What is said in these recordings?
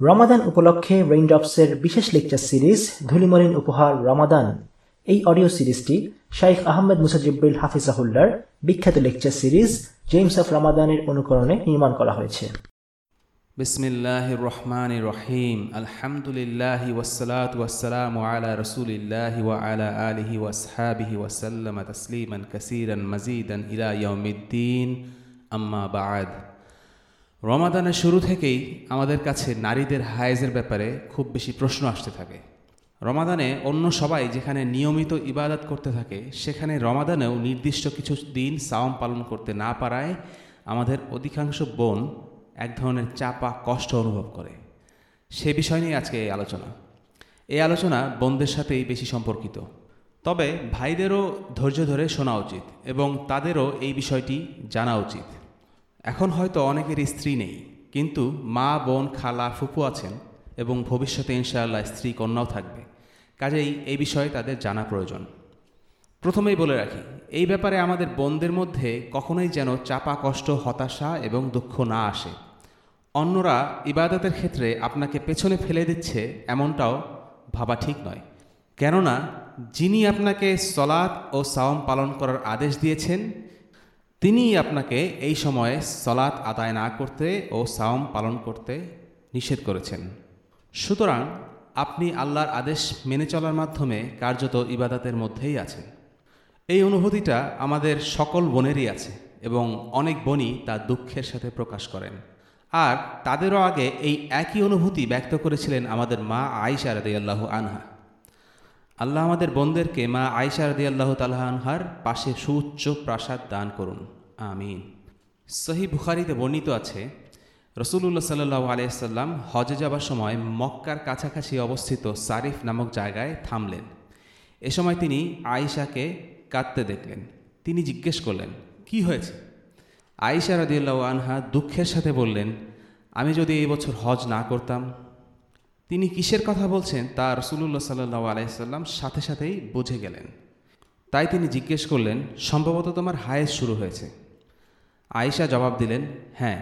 রমাদান উপলক্ষে রেইনড্রপসের বিশেষ lecture series ধূলিমলিন উপহার রমাদান। এই অডিও সিরিজটি শাইখ আহমেদ মুসা জিবরিল হাফিজাহুল্লাহর বিখ্যাত লেকচার সিরিজ জেমস অফ রমাদানের অনুকরণে নির্মাণ করা হয়েছে। বিসমিল্লাহির রহমানির রহিম। আলহামদুলিল্লাহি ওয়াসসালাতু ওয়াসসালামু আলা রাসূলিল্লাহি ওয়া আলা আলিহি ওয়া আসহাবিহি ওয়া সাল্লামা তাসলিমান কাসীরান মাজিদান ইলা ইয়াউমিদ্দিন, আম্মা বা'দ। রমাদানের শুরু থেকেই আমাদের কাছে নারীদের হায়েজের ব্যাপারে খুব বেশি প্রশ্ন আসতে থাকে। রমাদানে অন্য সবাই যেখানে নিয়মিত ইবাদত করতে থাকে, সেখানে রমাদানেও নির্দিষ্ট কিছু দিন সাওম পালন করতে না পারায় আমাদের অধিকাংশ বোন এক ধরনের চাপা কষ্ট অনুভব করে। সে বিষয় নিয়ে আজকে এই আলোচনা বোনদের সাথেই বেশি সম্পর্কিত। তবে ভাইদেরও ধৈর্য ধরে শোনা উচিত এবং তাদেরও এই বিষয়টি জানা উচিত। এখন হয়তো অনেকের স্ত্রী নেই, কিন্তু মা, বোন, খালা, ফুপু আছেন এবং ভবিষ্যতে ইনশাআল্লাহ স্ত্রী কন্যাও থাকবে। কাজেই এই বিষয়ে তাদের জানা প্রয়োজন। প্রথমেই বলে রাখি, এই ব্যাপারে আমাদের বোনদের মধ্যে কখনোই যেন চাপা কষ্ট, হতাশা এবং দুঃখ না আসে। অন্যরা ইবাদতের ক্ষেত্রে আপনাকে পেছনে ফেলে দিচ্ছে এমনটাও ভাবা ঠিক নয়। কেননা যিনি আপনাকে সলাত ও সাওম পালন করার আদেশ দিয়েছেন, তিনিই আপনাকে এই সময়ে সলাত আদায় না করতে ও সাওম পালন করতে নিষেধ করেছেন। সুতরাং আপনি আল্লাহর আদেশ মেনে চলার মাধ্যমে কার্যত ইবাদতের মধ্যেই আছেন। এই অনুভূতিটা আমাদের সকল বোনেরই আছে এবং অনেক বোনই তা দুঃখের সাথে প্রকাশ করেন। আর তাদেরও আগে এই একই অনুভূতি ব্যক্ত করেছিলেন আমাদের মা আয়েশা রাদিয়াল্লাহু আনহা। আল্লাহ আমাদের বোনদেরকে মা আয়েশা রাদিয়াল্লাহু তাআলা আনহার পাশে সুউচ্চ প্রাসাদ দান করুন, আমিন। সহিহ বুখারীতে বর্ণিত আছে, রাসূলুল্লাহ সাল্লাল্লাহু আলাইহি ওয়াসাল্লাম হজে যাবার সময় মক্কার কাছাকাছি অবস্থিত সারিফ নামক জায়গায় থামলেন। এ সময় তিনি আয়েশাকে কাঁদতে দেখলেন। তিনি জিজ্ঞেস করলেন, কি হয়েছে? আয়েশা রাদিয়াল্লাহু আনহা দুঃখের সাথে বললেন, আমি যদি এই বছর হজ না করতাম। তিনি কিসের কথা বলছেন তা রাসূলুল্লাহ সাল্লাল্লাহু আলাইহি ওয়াসাল্লাম সাথে সাথেই বুঝে গেলেন। তাই তিনি জিজ্ঞেস করলেন, সম্ভবত তোমার হায়েজ শুরু হয়েছে। আয়েশা জবাব দিলেন, হ্যাঁ।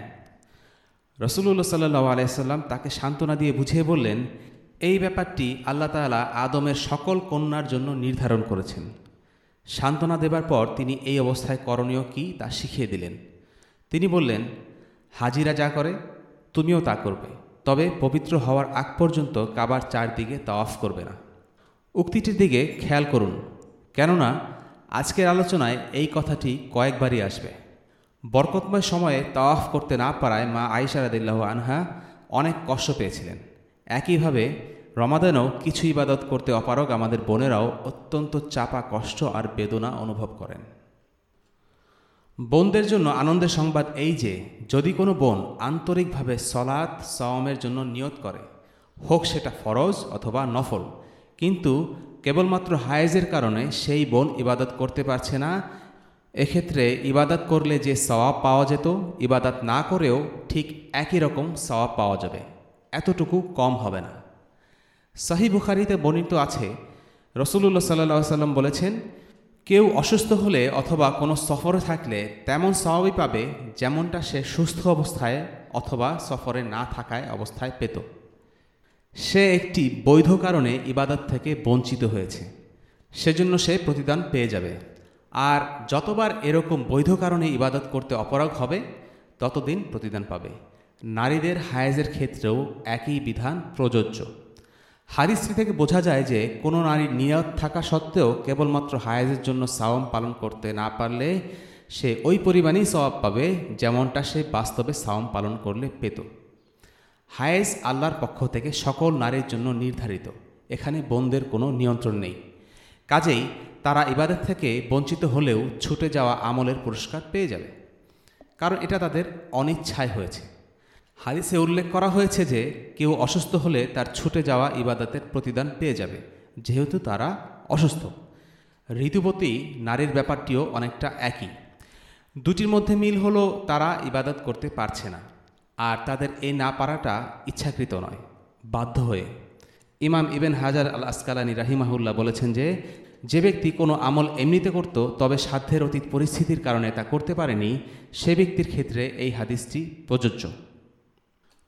রাসূলুল্লাহ সাল্লাল্লাহু আলাইহি ওয়াসাল্লাম তাকে সান্ত্বনা দিয়ে বুঝিয়ে বললেন, এই ব্যাপারটি আল্লাহ তাআলা আদমের সকল কন্যার জন্য নির্ধারণ করেছেন। সান্ত্বনা দেবার পর তিনি এই অবস্থায় করণীয় কি তা শিখিয়ে দিলেন। তিনি বললেন, হাজিরা যা করে তুমিও তা করবে, তবে পবিত্র হওয়ার আগ পর্যন্ত কাবার চারদিকে তাওয়াফ করবে না। উক্তিটির দিকে খেয়াল করুন, কেননা আজকের আলোচনায় এই কথাটি কয়েকবারই আসবে। বরকতময় সময়ে তাওয়াফ করতে না পারায় মা আয়েশা রাদিয়াল্লাহু আনহা অনেক কষ্ট পেয়েছিলেন। একইভাবে রমাদানেও কিছু ইবাদত করতে অপারগ আমাদের বোনেরাও অত্যন্ত চাপা কষ্ট আর বেদনা অনুভব করেন। বোনদের জন্য আনন্দের সংবাদ এই যে, যদি কোনো বোন আন্তরিকভাবে সলাত সাওমের জন্য নিয়ত করে, হোক সেটা ফরজ অথবা নফল, কিন্তু কেবলমাত্র হায়েজের কারণে সেই বোন ইবাদত করতে পারছে না, এক্ষেত্রে ইবাদত করলে যে সওয়াব পাওয়া যেত, ইবাদত না করেও ঠিক একই রকম সওয়াব পাওয়া যাবে, এতটুকু কম হবে না। সহিহ বুখারীতে বর্ণিত আছে, রাসূলুল্লাহ সাল্লাল্লাহু আলাইহি ওয়াসাল্লাম বলেছেন, কেউ অসুস্থ হলে অথবা কোনো সফরে থাকলে তেমন সওয়াবই পাবে যেমনটা সে সুস্থ অবস্থায় অথবা সফরে না থাকায় অবস্থায় পেত। সে একটি বৈধ কারণে ইবাদত থেকে বঞ্চিত হয়েছে, সেজন্য সে প্রতিদান পেয়ে যাবে। আর যতবার এরকম বৈধ কারণে ইবাদত করতে অপারগ হবে, ততদিন প্রতিদান পাবে। নারীদের হায়েজের ক্ষেত্রেও একই বিধান প্রযোজ্য। হাদিসটি থেকে বোঝা যায় যে, কোনো নারীর নিয়ত থাকা সত্ত্বেও কেবলমাত্র হায়েজের জন্য সাওম পালন করতে না পারলে সে ওই পরিমাণেই সওয়াব পাবে যেমনটা সে বাস্তবে সাওম পালন করলে পেত। হায়েজ আল্লাহর পক্ষ থেকে সকল নারীর জন্য নির্ধারিত, এখানে বোনদের কোনো নিয়ন্ত্রণ নেই। কাজেই তারা ইবাদত থেকে বঞ্চিত হলেও ছুটে যাওয়া আমলের পুরস্কার পেয়ে যাবে, কারণ এটা তাদের অনিচ্ছায় হয়েছে। হাদিসে উল্লেখ করা হয়েছে যে, কেউ অসুস্থ হলে তার ছুটে যাওয়া ইবাদতের প্রতিদান পেয়ে যাবে, যেহেতু তারা অসুস্থ। ঋতুবতী নারীর ব্যাপারটিও অনেকটা একই। দুটির মধ্যে মিল হলো তারা ইবাদত করতে পারছে না, আর তাদের এই না পারাটা ইচ্ছাকৃত নয়, বাধ্য হয়ে। ইমাম ইবন হাজার আল আসকালানি রাহিমাহুল্লাহ বলেছেন যে ব্যক্তি কোনো আমল এমনিতে করত, তবে সাধ্যের অতীত পরিস্থিতির কারণে তা করতে পারেনি, সে ব্যক্তির ক্ষেত্রে এই হাদিসটি প্রযোজ্য।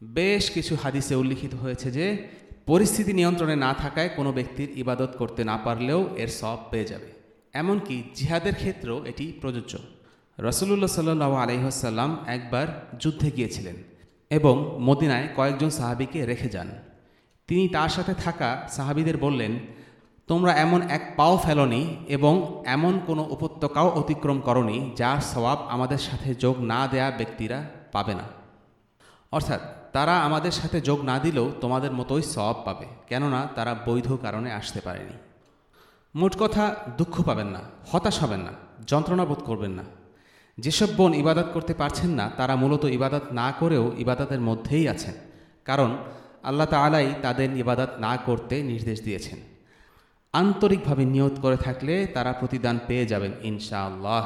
বেশ কিছু হাদিসে উল্লিখিত হয়েছে যে পরিস্থিতি নিয়ন্ত্রণে না থাকায় কোনো ব্যক্তির ইবাদত করতে না পারলেও এর সওয়াব পেয়ে যাবে। এমনকি জিহাদের ক্ষেত্রেও এটি প্রযোজ্য। রাসূলুল্লাহ সাল্লাল্লাহু আলাইহি ওয়াসাল্লাম একবার যুদ্ধে গিয়েছিলেন এবং মদিনায় কয়েকজন সাহাবীকে রেখে যান। তিনি তার সাথে থাকা সাহাবীদের বললেন, তোমরা এমন এক পাও ফেলনি এবং এমন কোনো উপত্যকাও অতিক্রম করনি যার সওয়াব আমাদের সাথে যোগ না দেয়া ব্যক্তিরা পাবে না। অর্থাৎ তারা আমাদের সাথে যোগ না দিলেও তোমাদের মতোই সওয়াব পাবে, কেননা তারা বৈধ কারণে আসতে পারেনি। মোট কথা, দুঃখ পাবেন না, হতাশ হবেন না, যন্ত্রণা বোধ করবেন না। যেসব বোন ইবাদত করতে পারছেন না তারা মূলত ইবাদত না করেও ইবাদতের মধ্যেই আছেন, কারণ আল্লাহ তাআলাই তাদের ইবাদত না করতে নির্দেশ দিয়েছেন। আন্তরিকভাবে নিয়ত করে থাকলে তারা প্রতিদান পেয়ে যাবেন ইনশাআল্লাহ।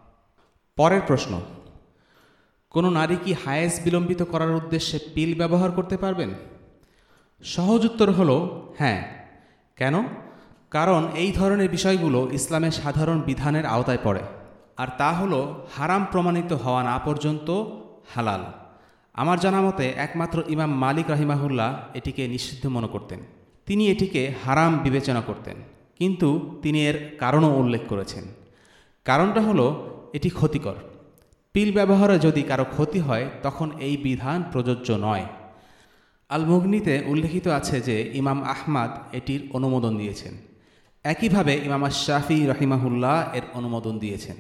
পরের প্রশ্ন, কোনো নারী কি হায়েজ বিলম্বিত করার উদ্দেশ্যে পিল ব্যবহার করতে পারবেন? সহজ উত্তর হলো হ্যাঁ। কেন? কারণ এই ধরনের বিষয়গুলো ইসলামের সাধারণ বিধানের আওতায় পড়ে, আর তা হলো হারাম প্রমাণিত হওয়া না পর্যন্ত হালাল। আমার জানা মতে একমাত্র ইমাম মালিক রাহিমাহুল্লাহ এটিকে নিষিদ্ধ মনে করতেন। তিনি এটিকে হারাম বিবেচনা করতেন, কিন্তু তিনি এর কারণও উল্লেখ করেছেন। কারণটা হলো এটি ক্ষতিকর। পিল ব্যবহারে যদি কারো ক্ষতি হয় তখন এই বিধান প্রযোজ্য নয়। আল মুগনিতে উল্লেখিত আছে যে ইমাম আহমাদ এটির অনুমোদন দিয়েছেন। একইভাবে ইমাম শাফি রাহিমাহুল্লাহ এর অনুমোদন দিয়েছেন।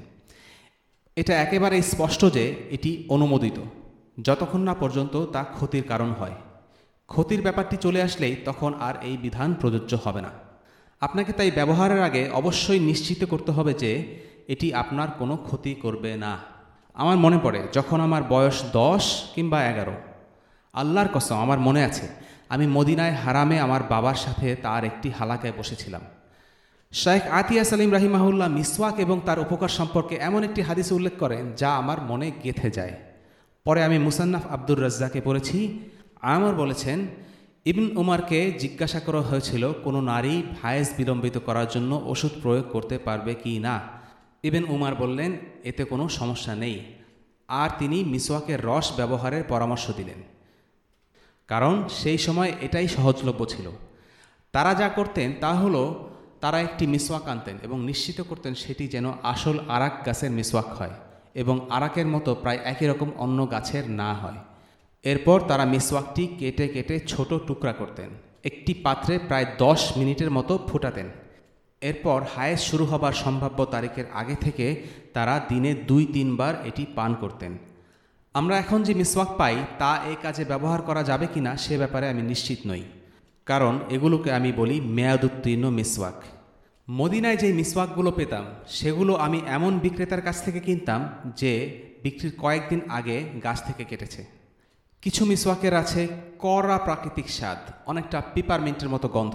এটা একেবারে স্পষ্ট যে এটি অনুমোদিত, যতক্ষণ না পর্যন্ত তা ক্ষতির কারণ হয়। ক্ষতির ব্যাপারটি চলে আসলেই তখন আর এই বিধান প্রযোজ্য হবে না। আপনাকে তাই ব্যবহারের আগে অবশ্যই নিশ্চিত করতে হবে যে এটি আপনার কোনো ক্ষতি করবে না। আমার মনে পড়ে যখন আমার বয়স 10 কিংবা 11, আল্লাহর কসম আমার মনে আছে আমি মদিনায় হারামে আমার বাবার সাথে তার একটি হালাকায় বসেছিলাম। শাইখ আতিয়া সালিম রাহিমাহুল্লাহ মিসওয়াক এবং তার উপকার সম্পর্কে এমন একটি হাদিস উল্লেখ করেন যা আমার মনে গেঁথে যায়। পরে আমি মুসান্নাফ আব্দুর রাজ্জাকে পড়েছি। আমর বলেছেন, ইবন উমারকে জিজ্ঞাসা করা হয়েছিল কোনো নারী হায়েজ বিলম্বিত করার জন্য ওষুধ প্রয়োগ করতে পারবে কি না। ইবন উমার বললেন, এতে কোনো সমস্যা নেই, আর তিনি মিসওয়াকের রস ব্যবহারের পরামর্শ দিলেন, কারণ সেই সময় এটাই সহজলভ্য ছিল। তারা যা করতেন তা হলো তারা একটি মিসওয়াক আনতেন এবং নিশ্চিত করতেন সেটি যেন আসল আরাক গাছের মিসওয়াক হয় এবং আরাকের মতো প্রায় একই রকম অন্য গাছের না হয়। এরপর তারা মিসওয়াকটি কেটে কেটে ছোট টুকরা করতেন, একটি পাত্রে প্রায় 10 মিনিটের মতো ফুটাতেন। এরপর হায়েজ শুরু হবার সম্ভাব্য তারিখের আগে থেকে তারা দিনে 2-3 বার এটি পান করতেন। আমরা এখন যে মিসওয়াক পাই তা এই কাজে ব্যবহার করা যাবে কিনা সে ব্যাপারে আমি নিশ্চিত নই, কারণ এগুলোকে আমি বলি মেয়াদোত্তীর্ণ মিসওয়াক। মদিনায় যে মিসওয়াকগুলো পেতাম সেগুলো আমি এমন বিক্রেতার কাছ থেকে কিনতাম যে বিক্রির কয়েকদিন আগে গাছ থেকে কেটেছে। কিছু মিসওয়াকের আছে কড়া প্রাকৃতিক স্বাদ, অনেকটা পিপারমিন্টের মতো গন্ধ।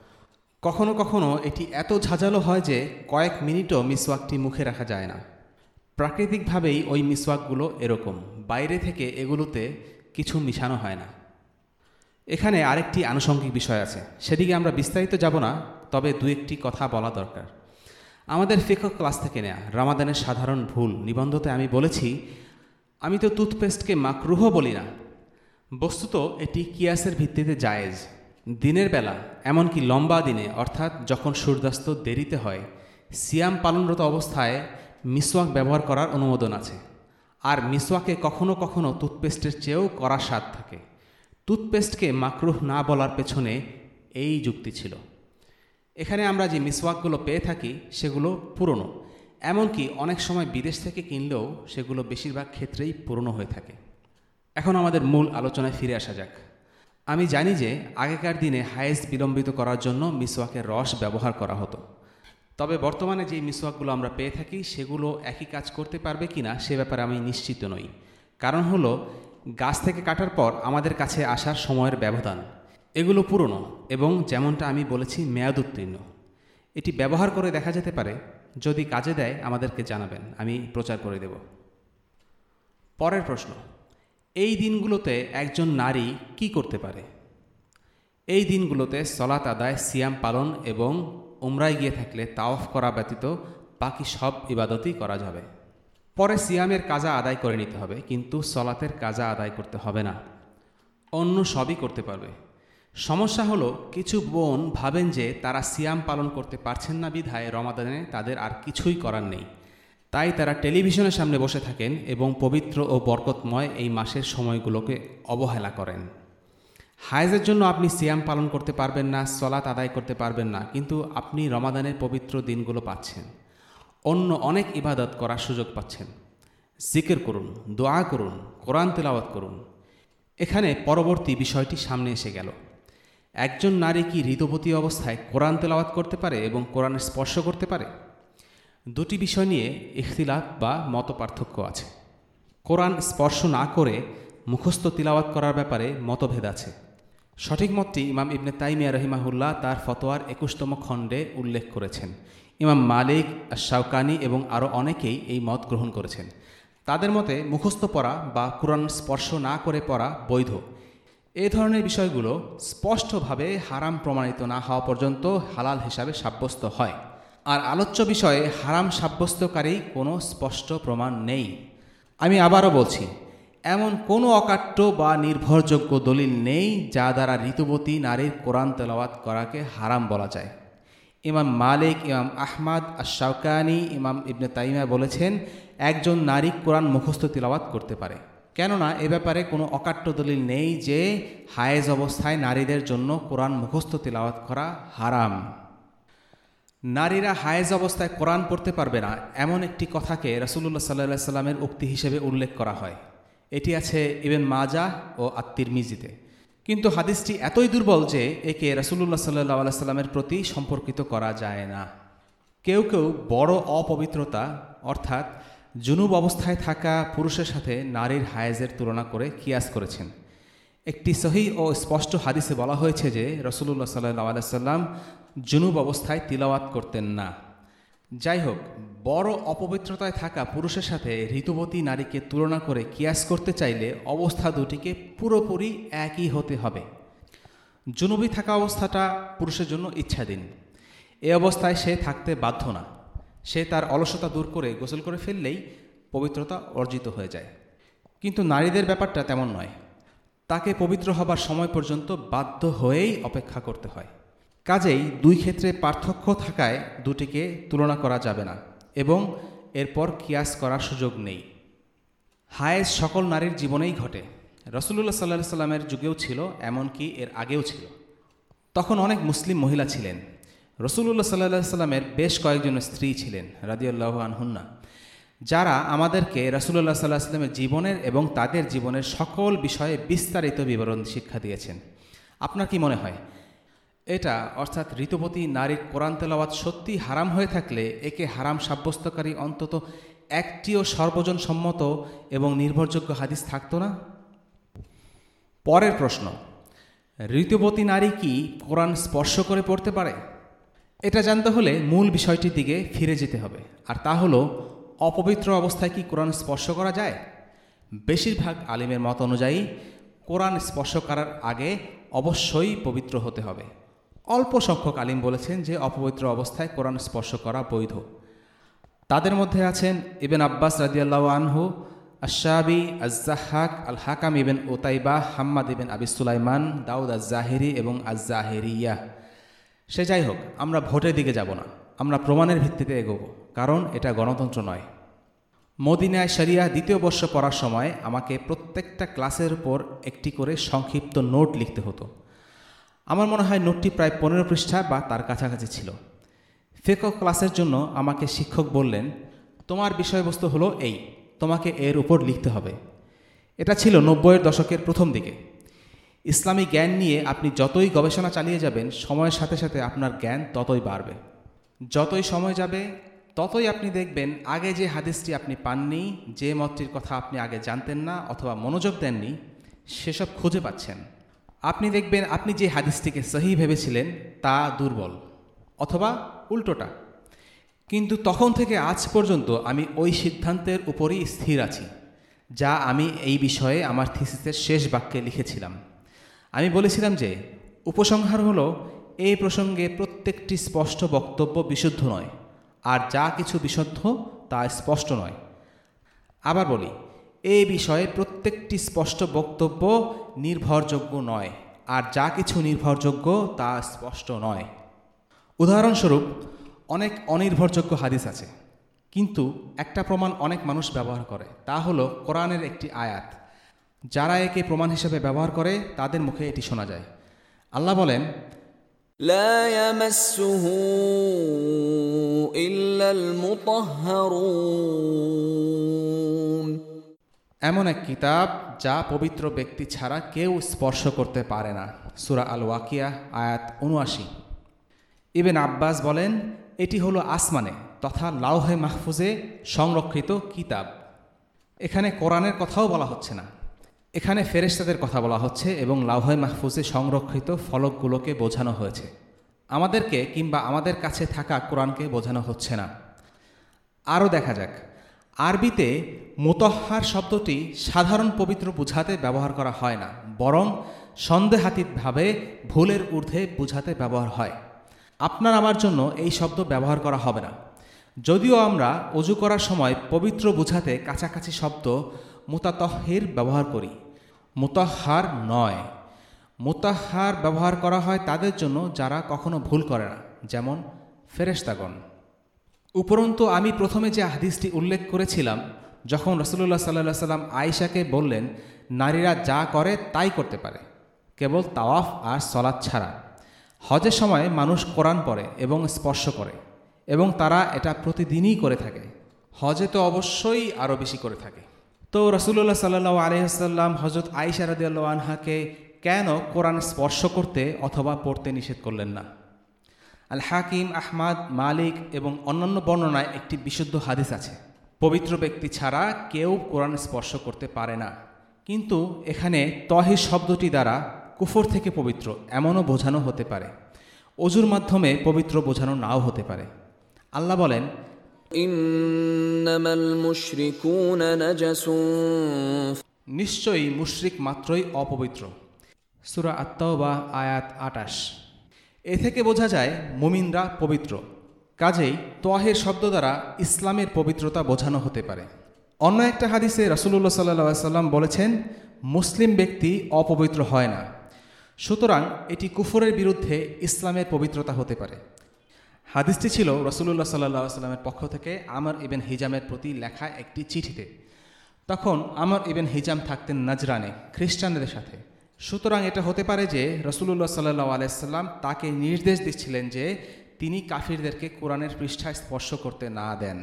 কখনো কখনো এটি এত ঝাঁঝালো হয় যে কয়েক মিনিটও মিসওয়াকটি মুখে রাখা যায় না। প্রাকৃতিকভাবেই ওই মিসওয়াকগুলো এরকম, বাইরে থেকে এগুলোতে কিছু মিশানো হয় না। এখানে আরেকটি আনুষঙ্গিক বিষয় আছে, সেদিকে আমরা বিস্তারিত যাব না, তবে 2-1টি কথা বলা দরকার। আমাদের ফিকহ ক্লাস থেকে নেয়া রমাদানের সাধারণ ভুল নিবন্ধতে আমি বলেছি, আমি তো টুথপেস্টকে মাকরুহ বলি না। বস্তুত এটি কিয়াসের ভিত্তিতে জায়েজ। দিনের বেলা, এমনকি লম্বা দিনে, অর্থাৎ যখন সূর্যাস্ত দেরিতে হয়, সিয়াম পালনরত অবস্থায় মিসওয়াক ব্যবহার করার অনুমোদন আছে। আর মিসওয়াকে কখনো কখনো টুথপেস্টের চেয়েও কড়া স্বাদ থাকে। টুথপেস্টকে মাকরুহ না বলার পেছনে এই যুক্তি ছিল। এখানে আমরা যে মিসওয়াকগুলো পেয়ে থাকি সেগুলো পুরনো, এমনকি অনেক সময় বিদেশ থেকে কিনলেও সেগুলো বেশিরভাগ ক্ষেত্রেই পুরনো হয়ে থাকে। এখন আমাদের মূল আলোচনায় ফিরে আসা যাক। আমি জানি যে আগেকার দিনে হায়েজ বিলম্বিত করার জন্য মিসওয়াকের রস ব্যবহার করা হতো, তবে বর্তমানে যে মিসওয়াকগুলো আমরা পেয়ে থাকি সেগুলো একই কাজ করতে পারবে কিনা সে ব্যাপারে আমি নিশ্চিত নই। কারণ হলো গাছ থেকে কাটার পর আমাদের কাছে আসার সময়ের ব্যবধান। এগুলো পুরনো এবং যেমনটা আমি বলেছি মেয়াদোত্তীর্ণ। এটি ব্যবহার করে দেখা যেতে পারে, যদি কাজে দেয় আমাদেরকে জানাবেন, আমি প্রচার করে দেব। পরের প্রশ্ন, এই দিনগুলোতে একজন নারী কি করতে পারে? এই দিনগুলোতে সলাত আদায়, সিয়াম পালন এবং উমরায় গিয়ে থাকলে তাওয়াফ করা ব্যতীত বাকি সব ইবাদতই করা যাবে। পরে সিয়ামের কাজা আদায় করে নিতে হবে, কিন্তু সলাতের কাজা আদায় করতে হবে না। অন্য সবই করতে পারবে। সমস্যা হলো কিছু বোন ভাবেন যে তারা সিয়াম পালন করতে পারছেন না বিধায় রমাদানে তাদের আর কিছুই করার নেই, তাই তারা টেলিভিশনের সামনে বসে থাকেন এবং পবিত্র ও বরকতময় এই মাসের সময়গুলোকে অবহেলা করেন। হায়েজের জন্য আপনি সিয়াম পালন করতে পারবেন না, সলাত আদায় করতে পারবেন না, কিন্তু আপনি রমাদানের পবিত্র দিনগুলো পাচ্ছেন, অন্য অনেক ইবাদত করার সুযোগ পাচ্ছেন। জিকির করুন, দোয়া করুন, কোরআন তেলাওয়াত করুন। এখানে পরবর্তী বিষয়টি সামনে এসে গেল। একজন নারী কি ঋতুবতী অবস্থায় কোরআন তেলাওয়াত করতে পারে এবং কোরআনের স্পর্শ করতে পারে? দুটি বিষয় নিয়ে ইখতিলাফ বা মত পার্থক্য আছে। কোরআন স্পর্শ না করে মুখস্থ তিলাওয়াত করার ব্যাপারে মতভেদ আছে। সঠিক মতটি ইমাম ইবনে তাইমিয়া রহিমাহুল্লাহ তার ফতোয়ার 21তম খণ্ডে উল্লেখ করেছেন। ইমাম মালিক, আশ-শাওকানি এবং আরও অনেকেই এই মত গ্রহণ করেছেন। তাদের মতে মুখস্থ পড়া বা কোরআন স্পর্শ না করে পড়া বৈধ। এই ধরনের বিষয়গুলো স্পষ্টভাবে হারাম প্রমাণিত না হওয়া পর্যন্ত হালাল হিসাবে সাব্যস্ত হয়। আর আলোচ্য বিষয়ে হারাম সাব্যস্তকারী কোনো স্পষ্ট প্রমাণ নেই। আমি আবারও বলছি, এমন কোনো অকাট্য বা নির্ভরযোগ্য দলিল নেই যা দ্বারা ঋতুবতী নারীর কোরআন তেলাওয়াত করাকে হারাম বলা যায়। ইমাম মালিক, ইমাম আহমদ, আশ-শাওকানি, ইমাম ইবনে তাইমিয়া বলেছেন একজন নারী কোরআন মুখস্থ তিলাওয়াত করতে পারে, কেননা এ ব্যাপারে কোনো অকাট্য দলিল নেই যে হায়েজ অবস্থায় নারীদের জন্য কোরআন মুখস্থ তিলাওয়াত করা হারাম। নারীরা হায়েজ অবস্থায় কোরআন পড়তে পারবে না এমন একটি কথাকে রাসূলুল্লাহ সাল্লাল্লাহু আলাইহি সাল্লামের উক্তি হিসেবে উল্লেখ করা হয়। এটি আছে ইবন মাজাহ ও আত-তিরমিজিতে। কিন্তু হাদিসটি এতই দুর্বল যে একে রাসূলুল্লাহ সাল্লাল্লাহু আলাইহি সাল্লামের প্রতি সম্পর্কিত করা যায় না। কেউ কেউ বড় অপবিত্রতা অর্থাৎ জুনুব অবস্থায় থাকা পুরুষের সাথে নারীর হায়েজের তুলনা করে কিয়াস করেছেন। একটি সহিহ ও স্পষ্ট হাদিসে বলা হয়েছে যে রাসূলুল্লাহ সাল্লাল্লাহু আলাইহি সাল্লাম জুনুব অবস্থায় তিলাওয়াত করতেন না। যাই হোক, বড় অপবিত্রতায় থাকা পুরুষের সাথে ঋতুবতী নারীকে তুলনা করে কিয়াস করতে চাইলে অবস্থা দুটিকে পুরোপুরি একই হতে হবে। জুনুবী থাকা অবস্থাটা পুরুষের জন্য ইচ্ছাধীন। এ অবস্থায় সে থাকতে বাধ্য না। সে তার অলসতা দূর করে গোসল করে ফেললেই পবিত্রতা অর্জিত হয়ে যায়। কিন্তু নারীদের ব্যাপারটা তেমন নয়। তাকে পবিত্র হবার সময় পর্যন্ত বাধ্য হয়েই অপেক্ষা করতে হয়। কাজেই দুই ক্ষেত্রে পার্থক্য থাকায় দুটিকে তুলনা করা যাবে না এবং এরপর কিয়াস করার সুযোগ নেই। হায়েজ সকল নারীর জীবনেই ঘটে। রাসূলুল্লাহ সাল্লাল্লাহু আলাইহি সাল্লামের যুগেও ছিল, এমনকি এর আগেও ছিল। তখন অনেক মুসলিম মহিলা ছিলেন। রাসূলুল্লাহ সাল্লাল্লাহু আলাইহি সাল্লামের বেশ কয়েকজন স্ত্রী ছিলেন রাদিয়াল্লাহু আনহুন্না, যারা আমাদেরকে রাসূলুল্লাহ সাল্লাল্লাহু আলাইহি সাল্লামের জীবনের এবং তাদের জীবনের সকল বিষয়ে বিস্তারিত বিবরণ শিক্ষা দিয়েছেন। আপনার কি মনে হয় এটা অর্থাৎ ঋতুবতী নারীর কোরআন তেলাওয়াত সত্যি হারাম হয়ে থাকলে একে হারাম সাব্যস্তকারী অন্তত একটিও সর্বজন সম্মত এবং নির্ভরযোগ্য হাদিস থাকতো না? পরের প্রশ্ন, ঋতুবতী নারী কি কোরআন স্পর্শ করে পড়তে পারে? এটা জানতে হলে মূল বিষয়টির দিকে ফিরে যেতে হবে, আর তা হলো অপবিত্র অবস্থায় কি কোরআন স্পর্শ করা যায়? বেশিরভাগ আলিমের মত অনুযায়ী কোরআন স্পর্শ করার আগে অবশ্যই পবিত্র হতে হবে। অল্প সংখ্যক আলিম বলেছেন যে অপবিত্র অবস্থায় কোরআন স্পর্শ করা বৈধ। তাদের মধ্যে আছেন ইবন আব্বাস রাদিয়াল্লাহু আনহু, আশ-শাবি, আজ-যাহহাক, আল-হাকাম ইবন উতাইবা, হাম্মাদ ইবন আবি সুলাইমান, দাউদ আজ-জাহিরি এবং আজ-জাহিরিয়াহ। সে যাই হোক, আমরা ভোটের দিকে যাব না, আমরা প্রমাণের ভিত্তিতে এগোব, কারণ এটা গণতন্ত্র নয়। মদিনায় শরিয়া দ্বিতীয় বর্ষ পড়ার সময় আমাকে প্রত্যেকটা ক্লাসের উপর একটি করে সংক্ষিপ্ত নোট লিখতে হতো। আমার মনে হয় নোটটি প্রায় 15 পৃষ্ঠা বা তার কাছাকাছি ছিল। ফিকহ ক্লাসের জন্য আমাকে শিক্ষক বললেন, তোমার বিষয়বস্তু হলো এই, তোমাকে এর উপর লিখতে হবে। এটা ছিল 90-এর দশকের প্রথম দিকে। ইসলামী জ্ঞান নিয়ে আপনি যতই গবেষণা চালিয়ে যাবেন, সময়ের সাথে সাথে আপনার জ্ঞান ততই বাড়বে। যতই সময় যাবে ততই আপনি দেখবেন আগে যে হাদিসটি আপনি পাননি, যে মতটির কথা আপনি আগে জানতেন না অথবা মনোযোগ দেননি, সেসব খুঁজে পাচ্ছেন। আপনি দেখবেন আপনি যে হাদিসটিকে সহি ভেবেছিলেন তা দুর্বল অথবা উল্টোটা। কিন্তু তখন থেকে আজ পর্যন্ত আমি ওই সিদ্ধান্তের উপরই স্থির আছি, যা আমি এই বিষয়ে আমার থিসিসের শেষ বাক্যে লিখেছিলাম। আমি বলেছিলাম যে উপসংহার হলো, এই প্রসঙ্গে প্রত্যেকটি স্পষ্ট বক্তব্য বিশুদ্ধ নয়, আর যা কিছু বিশুদ্ধ তা স্পষ্ট নয়। আবার বলি, এই বিষয়ে প্রত্যেকটি স্পষ্ট বক্তব্য নির্ভরযোগ্য নয়, আর যা কিছু নির্ভরযোগ্য তা স্পষ্ট নয়। উদাহরণস্বরূপ, অনেক অনির্ভরযোগ্য হাদিস আছে, কিন্তু একটা প্রমাণ অনেক মানুষ ব্যবহার করে, তা হলো কোরআনের একটি আয়াত। যারা একে প্রমাণ হিসেবে ব্যবহার করে তাদের মুখে এটি শোনা যায়। আল্লাহ বলেন, লা ইয়ামাসসুহু ইল্লাল মুতাহহারুন, এমন এক কিতাব যা পবিত্র ব্যক্তি ছাড়া কেউ স্পর্শ করতে পারে না। সূরা আল ওয়াকিয়া আয়াত ৭৯। ইবনে আব্বাস বলেন, এটি হলো আসমানে তথা লাওহে মাহফুজে সংরক্ষিত কিতাব। এখানে কোরআনের কথাও বলা হচ্ছে না, এখানে ফেরেশতাদের কথা বলা হচ্ছে এবং লাওহে মাহফুজে সংরক্ষিত ফলকগুলোকে বোঝানো হয়েছে। আমাদেরকে কিংবা আমাদের কাছে থাকা কোরআনকে বোঝানো হচ্ছে না। আরও দেখা যাক, আরবিতে মুতাহহার শব্দটি সাধারণ পবিত্র বুঝাতে ব্যবহার করা হয় না, বরং সন্দেহাতীতভাবে ভুলের ঊর্ধ্বে বুঝাতে ব্যবহার হয়। আপনার আমার জন্য এই শব্দ ব্যবহার করা হবে না। যদিও আমরা ওযু করার সময় পবিত্র বুঝাতে কাছাকাছি শব্দ মুতাতাহহির ব্যবহার করি, মুতাহহার নয়। মুতাহহার ব্যবহার করা হয় তাদের জন্য যারা কখনো ভুল করে না, যেমন ফেরেশতাগণ। উপরন্তু আমি প্রথমে যে হাদিসটি উল্লেখ করেছিলাম, যখন রাসূলুল্লাহ সাল্লাল্লাহু আলাইহি ওয়াসাল্লাম আয়েশাকে বললেন নারীরা যা করে তাই করতে পারে, কেবল তাওয়াফ আর সালাত ছাড়া। হজের সময় মানুষ কোরআন পড়ে এবং স্পর্শ করে, এবং তারা এটা প্রতিদিনই করে থাকে। হজে তো অবশ্যই আরও বেশি করে থাকে। তো রাসূলুল্লাহ সাল্লাল্লাহু আলাইহি ওয়াসাল্লাম হযরত আয়েশা রাদিয়াল্লাহু আনহাকে কেন কোরআন স্পর্শ করতে অথবা পড়তে নিষেধ করলেন না? আল হাকিম, আহমাদ, মালিক এবং অন্যান্য বর্ণনায় একটি বিশুদ্ধ হাদিস আছে, পবিত্র ব্যক্তি ছাড়া কেউ কোরআন স্পর্শ করতে পারে না। কিন্তু এখানে তাহির শব্দটি দ্বারা কুফর থেকে পবিত্র এমনও বোঝানো হতে পারে, ওযুর মাধ্যমে পবিত্র বোঝানো নাও হতে পারে। আল্লাহ বলেন, ইন্নামাল মুশরিকুনা নাজাসুন, নিশ্চয়ই মুশরিক মাত্রই অপবিত্র। সূরা আত-তাওবা আয়াত ২৮। এ থেকে বোঝা যায় মুমিনরা পবিত্র। কাজেই তাহির শব্দ দ্বারা ইসলামের পবিত্রতা বোঝানো হতে পারে। অন্য একটা হাদিসে রাসূলুল্লাহ সাল্লাল্লাহু আলাইহি ওয়াসাল্লাম বলেছেন, মুসলিম ব্যক্তি অপবিত্র হয় না। সুতরাং এটি কুফরের বিরুদ্ধে ইসলামের পবিত্রতা হতে পারে। হাদিসটি ছিল রাসূলুল্লাহ সাল্লাল্লাহু আলাইহি ওয়াসাল্লামের পক্ষ থেকে আমর ইবন হিজামের প্রতি লেখা একটি চিঠিতে। তখন আমর ইবন হিজাম থাকতেন নাজরানে, খ্রিস্টানদের সাথে। সুতরাং এটা হতে পারে যে রাসূলুল্লাহ সাল্লাল্লাহু আলাইহি ওয়াসাল্লাম তাকে নির্দেশ দিচ্ছিলেন যে তিনি কাফিরদেরকে কোরআনের পৃষ্ঠায় স্পর্শ করতে না দেন।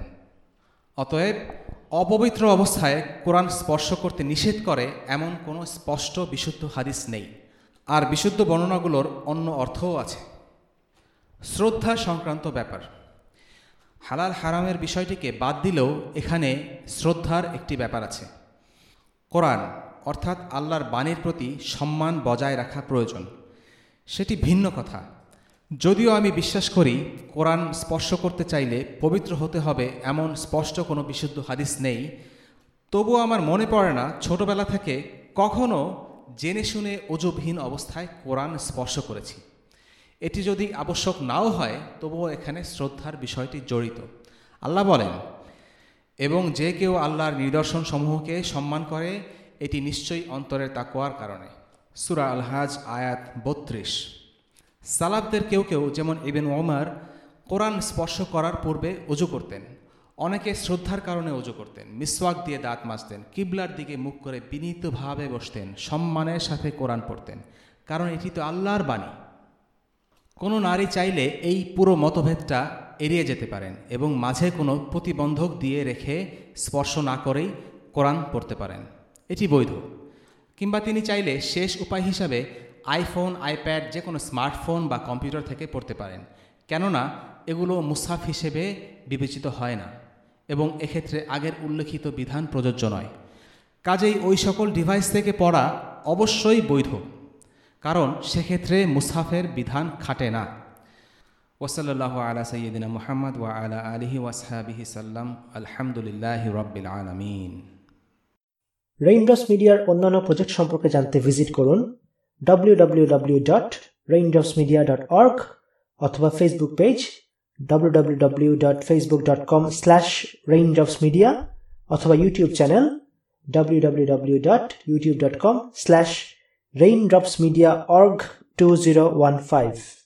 অতএব অপবিত্র অবস্থায় কোরআন স্পর্শ করতে নিষেধ করে এমন কোনো স্পষ্ট বিশুদ্ধ হাদিস নেই। আর বিশুদ্ধ বর্ণনাগুলোর অন্য অর্থও আছে। শ্রদ্ধা সংক্রান্ত ব্যাপার, হালাল হারামের বিষয়টিকে বাদ দিলেও এখানে শ্রদ্ধার একটি ব্যাপার আছে। কোরআন অর্থাৎ আল্লাহর বাণীর প্রতি সম্মান বজায় রাখা প্রয়োজন, সেটি ভিন্ন কথা। যদিও আমি বিশ্বাস করি কোরআন স্পর্শ করতে চাইলে পবিত্র হতে হবে এমন স্পষ্ট কোনো বিশুদ্ধ হাদিস নেই, তবুও আমার মনে পড়ে না ছোটবেলা থেকে কখনো জেনে শুনে ওযুবিহীন অবস্থায় কোরআন স্পর্শ করেছি। এটি যদি আবশ্যক নাও হয় তবুও এখানে শ্রদ্ধার বিষয়টি জড়িত। আল্লাহ বলেন, এবং যে কেউ আল্লাহর নিদর্শন সমূহকে সম্মান করে এটি নিশ্চয়ই অন্তরের তাকওয়ার কারণে। সূরা আল হাজ আয়াত ৩২। সালাফদের কেউ কেউ যেমন ইবনে ওমর কোরআন স্পর্শ করার পূর্বে ওযু করতেন। অনেকে শ্রদ্ধার কারণে ওযু করতেন, মিসওয়াক দিয়ে দাঁত মাজতেন, কিবলার দিকে মুখ করে বিনীতভাবে বসতেন, সম্মানের সাথে কোরআন পড়তেন, কারণ এটি তো আল্লাহর বাণী। কোনো নারী চাইলে এই পুরো মতভেদটা এড়িয়ে যেতে পারেন এবং মাঝে কোনো প্রতিবন্ধক দিয়ে রেখে স্পর্শ না করেই কোরআন পড়তে পারেন, এটি বৈধ। কিংবা তিনি চাইলে শেষ উপায় হিসাবে আইফোন, আইপ্যাড, যে কোনো স্মার্টফোন বা কম্পিউটার থেকে পড়তে পারেন, কেননা এগুলো মুসহাফ হিসেবে বিবেচিত হয় না এবং এক্ষেত্রে আগের উল্লেখিত বিধান প্রযোজ্য নয়। কাজেই ওই সকল ডিভাইস থেকে পড়া অবশ্যই বৈধ, কারণ সেক্ষেত্রে মুসহাফের বিধান খাটে না। ওয়াসাল্লাল্লাহু আলা সাইয়্যিদিনা মুহাম্মদ ওয়া আলা আলিহি ওয়াসহাবিহি সাল্লাম। আলহামদুলিল্লাহি রাব্বিল আলামিন। রেইনড্রপস মিডিয়ার অন্যান্য প্রজেক্ট সম্পর্কে জানতে ভিজিট করুন www.raindropsmedia.org অথবা ফেসবুক পেজ www.facebook.com/raindropsmedia অথবা ইউটিউব চ্যানেল www.youtube.com/raindropsmediaorg2015.